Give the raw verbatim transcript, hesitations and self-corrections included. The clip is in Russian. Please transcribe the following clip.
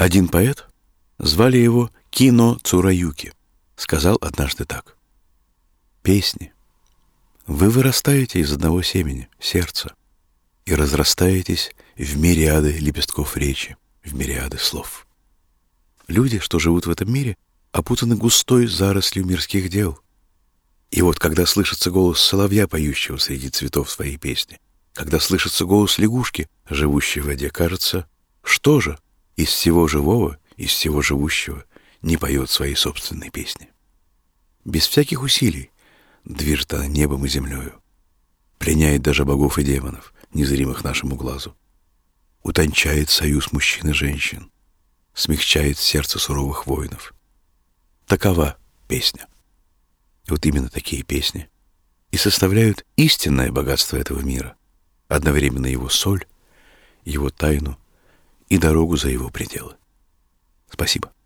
Один поэт, звали его Кино Цураюки, сказал однажды так: «Песни. Вы вырастаете из одного семени, сердца, и разрастаетесь в мириады лепестков речи, в мириады слов. Люди, что живут в этом мире, опутаны густой зарослью мирских дел. И вот когда слышится голос соловья, поющего среди цветов своей песни, когда слышится голос лягушки, живущей в воде, кажется, что же из всего живого, из всего живущего не поет свои собственные песни? Без всяких усилий движет она небом и землею, пленяет даже богов и демонов, незримых нашему глазу, утончает союз мужчин и женщин, смягчает сердце суровых воинов. Такова песня. И вот именно такие песни и составляют истинное богатство этого мира, одновременно его соль, его тайну и дорогу за его пределы. Спасибо.